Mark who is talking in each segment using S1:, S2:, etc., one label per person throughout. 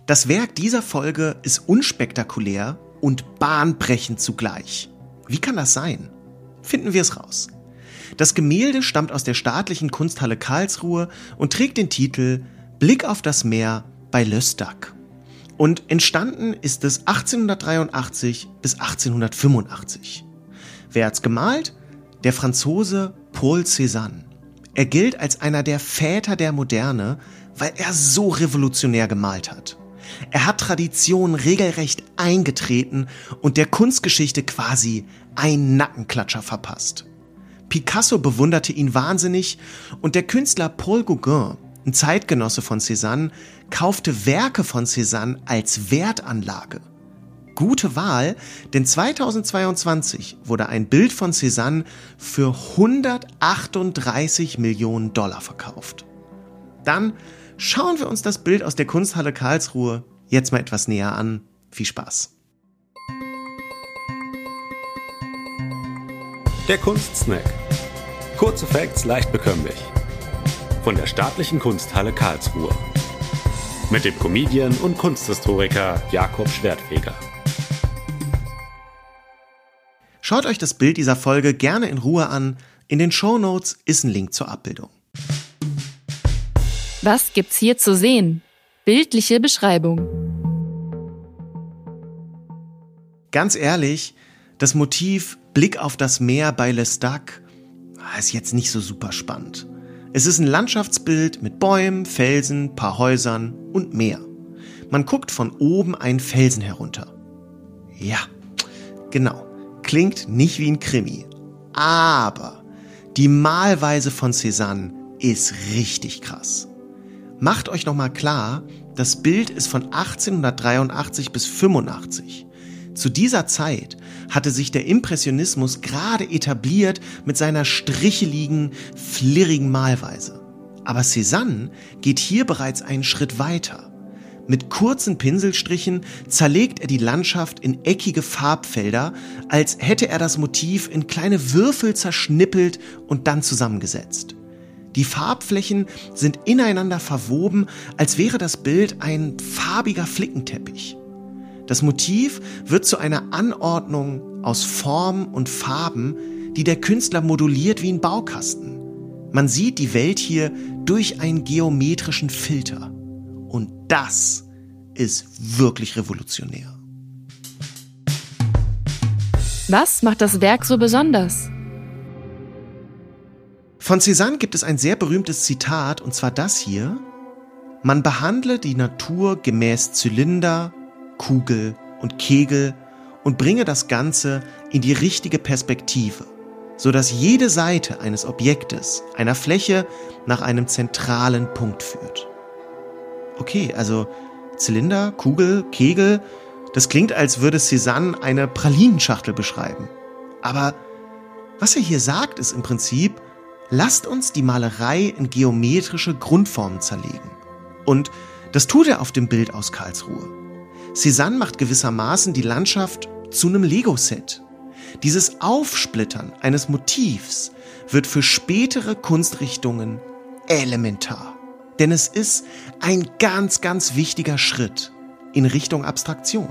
S1: Das Werk dieser Folge ist unspektakulär und bahnbrechend zugleich. Wie kann das sein? Finden wir es raus. Das Gemälde stammt aus der Staatlichen Kunsthalle Karlsruhe und trägt den Titel Blick auf das Meer bei L'Estaque. Und entstanden ist es 1883 bis 1885. Wer hat's gemalt? Der Franzose Paul Cézanne. Er gilt als einer der Väter der Moderne, weil er so revolutionär gemalt hat. Er hat Traditionen regelrecht eingetreten und der Kunstgeschichte quasi einen Nackenklatscher verpasst. Picasso bewunderte ihn wahnsinnig und der Künstler Paul Gauguin, ein Zeitgenosse von Cézanne, kaufte Werke von Cézanne als Wertanlage. Gute Wahl, denn 2022 wurde ein Bild von Cézanne für 138 Millionen Dollar verkauft. Dann schauen wir uns das Bild aus der Kunsthalle Karlsruhe jetzt mal etwas näher an. Viel Spaß!
S2: Der Kunstsnack. Kurze Facts leicht bekömmlich. Von der Staatlichen Kunsthalle Karlsruhe. Mit dem Comedian und Kunsthistoriker Jakob Schwertfeger.
S1: Schaut euch das Bild dieser Folge gerne in Ruhe an. In den Shownotes ist ein Link zur Abbildung.
S3: Was gibt's hier zu sehen? Bildliche Beschreibung.
S1: Ganz ehrlich, das Motiv Blick auf das Meer bei L'Estaque ist jetzt nicht so super spannend. Es ist ein Landschaftsbild mit Bäumen, Felsen, paar Häusern und Meer. Man guckt von oben einen Felsen herunter. Ja, genau. Klingt nicht wie ein Krimi. Aber die Malweise von Cézanne ist richtig krass. Macht euch nochmal klar, das Bild ist von 1883 bis 85. Zu dieser Zeit hatte sich der Impressionismus gerade etabliert mit seiner stricheligen, flirrigen Malweise. Aber Cézanne geht hier bereits einen Schritt weiter. Mit kurzen Pinselstrichen zerlegt er die Landschaft in eckige Farbfelder, als hätte er das Motiv in kleine Würfel zerschnippelt und dann zusammengesetzt. Die Farbflächen sind ineinander verwoben, als wäre das Bild ein farbiger Flickenteppich. Das Motiv wird zu einer Anordnung aus Formen und Farben, die der Künstler moduliert wie ein Baukasten. Man sieht die Welt hier durch einen geometrischen Filter. Und das ist wirklich revolutionär.
S3: Was macht das Werk so besonders?
S1: Von Cézanne gibt es ein sehr berühmtes Zitat, und zwar das hier: Man behandle die Natur gemäß Zylinder, Kugel und Kegel und bringe das Ganze in die richtige Perspektive, sodass jede Seite eines Objektes, einer Fläche, nach einem zentralen Punkt führt. Okay, also Zylinder, Kugel, Kegel, das klingt, als würde Cézanne eine Pralinenschachtel beschreiben. Aber was er hier sagt, ist im Prinzip: Lasst uns die Malerei in geometrische Grundformen zerlegen. Und das tut er auf dem Bild aus Karlsruhe. Cézanne macht gewissermaßen die Landschaft zu einem Lego-Set. Dieses Aufsplittern eines Motivs wird für spätere Kunstrichtungen elementar. Denn es ist ein ganz, ganz wichtiger Schritt in Richtung Abstraktion.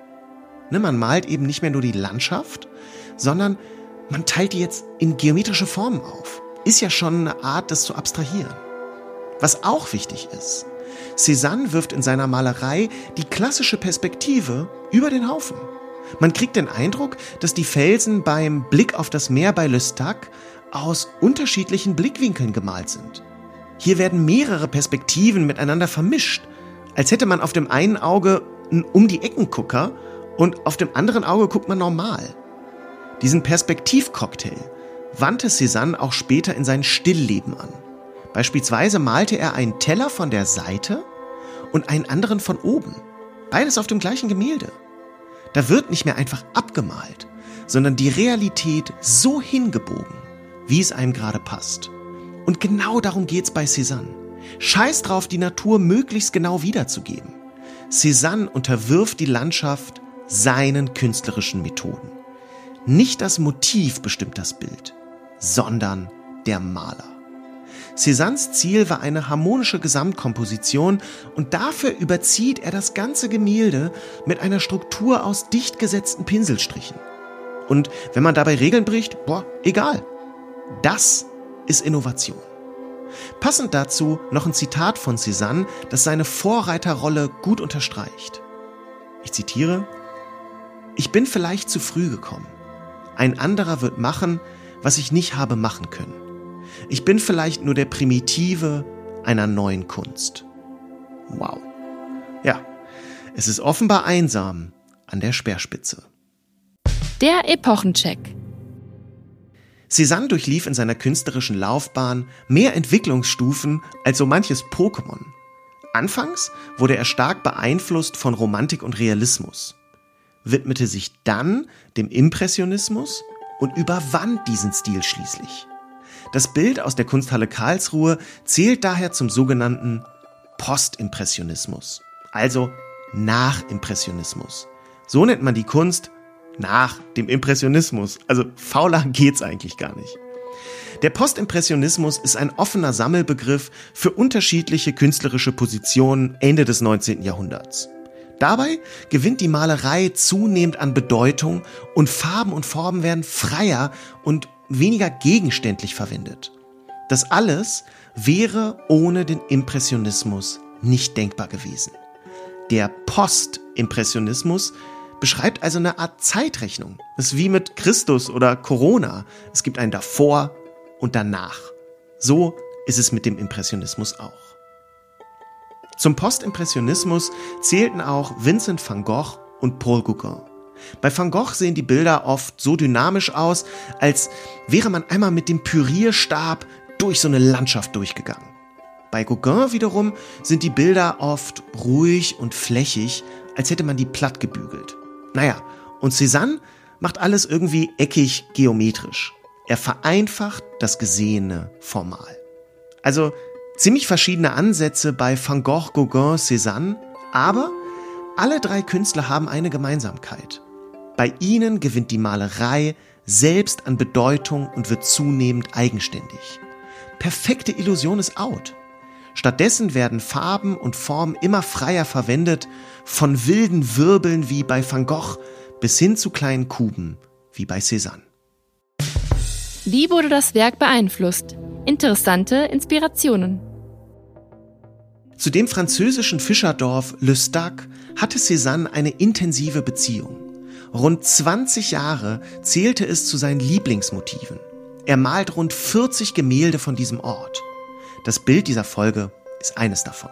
S1: Man malt eben nicht mehr nur die Landschaft, sondern man teilt die jetzt in geometrische Formen auf. Ist ja schon eine Art, das zu abstrahieren. Was auch wichtig ist: Cézanne wirft in seiner Malerei die klassische Perspektive über den Haufen. Man kriegt den Eindruck, dass die Felsen beim Blick auf das Meer bei L'Estaque aus unterschiedlichen Blickwinkeln gemalt sind. Hier werden mehrere Perspektiven miteinander vermischt, als hätte man auf dem einen Auge einen Um-die-Ecken-Gucker und auf dem anderen Auge guckt man normal. Diesen Perspektivcocktail wandte Cézanne auch später in sein Stillleben an. Beispielsweise malte er einen Teller von der Seite und einen anderen von oben. Beides auf dem gleichen Gemälde. Da wird nicht mehr einfach abgemalt, sondern die Realität so hingebogen, wie es einem gerade passt. Und genau darum geht's bei Cézanne. Scheiß drauf, die Natur möglichst genau wiederzugeben. Cézanne unterwirft die Landschaft seinen künstlerischen Methoden. Nicht das Motiv bestimmt das Bild, sondern der Maler. Cézannes Ziel war eine harmonische Gesamtkomposition und dafür überzieht er das ganze Gemälde mit einer Struktur aus dicht gesetzten Pinselstrichen. Und wenn man dabei Regeln bricht, egal. Das ist Innovation. Passend dazu noch ein Zitat von Cézanne, das seine Vorreiterrolle gut unterstreicht. Ich zitiere: Ich bin vielleicht zu früh gekommen. Ein anderer wird machen, was ich nicht habe machen können. Ich bin vielleicht nur der Primitive einer neuen Kunst. Wow. Ja, es ist offenbar einsam an der Speerspitze.
S3: Der Epochencheck.
S1: Cézanne durchlief in seiner künstlerischen Laufbahn mehr Entwicklungsstufen als so manches Pokémon. Anfangs wurde er stark beeinflusst von Romantik und Realismus, widmete sich dann dem Impressionismus und überwand diesen Stil schließlich. Das Bild aus der Kunsthalle Karlsruhe zählt daher zum sogenannten Postimpressionismus, also Nachimpressionismus. So nennt man die Kunst nach dem Impressionismus. Also fauler geht's eigentlich gar nicht. Der Postimpressionismus ist ein offener Sammelbegriff für unterschiedliche künstlerische Positionen Ende des 19. Jahrhunderts. Dabei gewinnt die Malerei zunehmend an Bedeutung und Farben und Formen werden freier und weniger gegenständlich verwendet. Das alles wäre ohne den Impressionismus nicht denkbar gewesen. Der Postimpressionismus beschreibt also eine Art Zeitrechnung. Das ist wie mit Christus oder Corona. Es gibt ein Davor und Danach. So ist es mit dem Impressionismus auch. Zum Postimpressionismus zählten auch Vincent van Gogh und Paul Gauguin. Bei Van Gogh sehen die Bilder oft so dynamisch aus, als wäre man einmal mit dem Pürierstab durch so eine Landschaft durchgegangen. Bei Gauguin wiederum sind die Bilder oft ruhig und flächig, als hätte man die platt gebügelt. Naja, und Cézanne macht alles irgendwie eckig geometrisch. Er vereinfacht das Gesehene formal. Also ziemlich verschiedene Ansätze bei Van Gogh, Gauguin, Cézanne, aber alle drei Künstler haben eine Gemeinsamkeit. Bei ihnen gewinnt die Malerei selbst an Bedeutung und wird zunehmend eigenständig. Perfekte Illusion ist out. Stattdessen werden Farben und Formen immer freier verwendet, von wilden Wirbeln wie bei Van Gogh bis hin zu kleinen Kuben wie bei Cézanne.
S3: Wie wurde das Werk beeinflusst? Interessante Inspirationen.
S1: Zu dem französischen Fischerdorf Le Stac hatte Cézanne eine intensive Beziehung. Rund 20 Jahre zählte es zu seinen Lieblingsmotiven. Er malt rund 40 Gemälde von diesem Ort. Das Bild dieser Folge ist eines davon.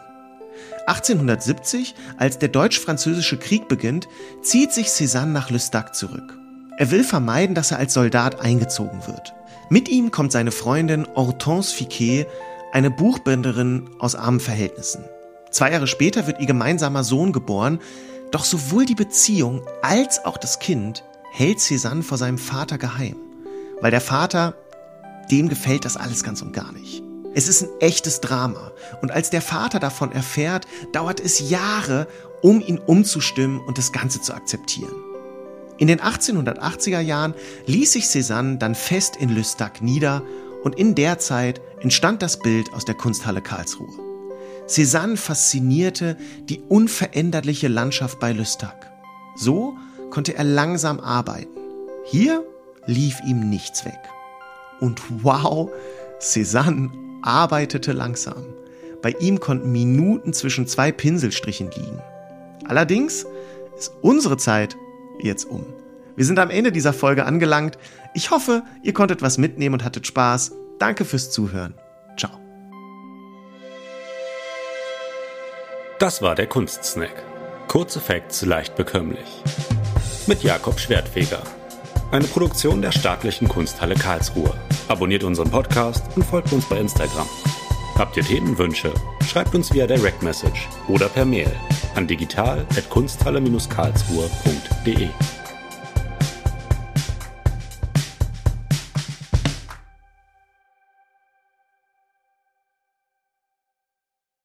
S1: 1870, als der Deutsch-Französische Krieg beginnt, zieht sich Cézanne nach Le Stac zurück. Er will vermeiden, dass er als Soldat eingezogen wird. Mit ihm kommt seine Freundin Hortense Fiquet, eine Buchbinderin aus armen Verhältnissen. 2 Jahre später wird ihr gemeinsamer Sohn geboren, doch sowohl die Beziehung als auch das Kind hält Cézanne vor seinem Vater geheim. Weil der Vater, dem gefällt das alles ganz und gar nicht. Es ist ein echtes Drama und als der Vater davon erfährt, dauert es Jahre, um ihn umzustimmen und das Ganze zu akzeptieren. In den 1880er Jahren ließ sich Cézanne dann fest in Le Stac nieder und in der Zeit entstand das Bild aus der Kunsthalle Karlsruhe. Cézanne faszinierte die unveränderliche Landschaft bei Le Stac. So konnte er langsam arbeiten. Hier lief ihm nichts weg. Und wow, Cézanne arbeitete langsam. Bei ihm konnten Minuten zwischen 2 Pinselstrichen liegen. Allerdings ist unsere Zeit jetzt um. Wir sind am Ende dieser Folge angelangt. Ich hoffe, ihr konntet was mitnehmen und hattet Spaß. Danke fürs Zuhören. Ciao.
S2: Das war der Kunstsnack. Kurze Facts leicht bekömmlich. Mit Jakob Schwertfeger. Eine Produktion der Staatlichen Kunsthalle Karlsruhe. Abonniert unseren Podcast und folgt uns bei Instagram. Habt ihr Themenwünsche? Schreibt uns via Direct Message oder per Mail an digital@kunsthalle-karlsruhe.de.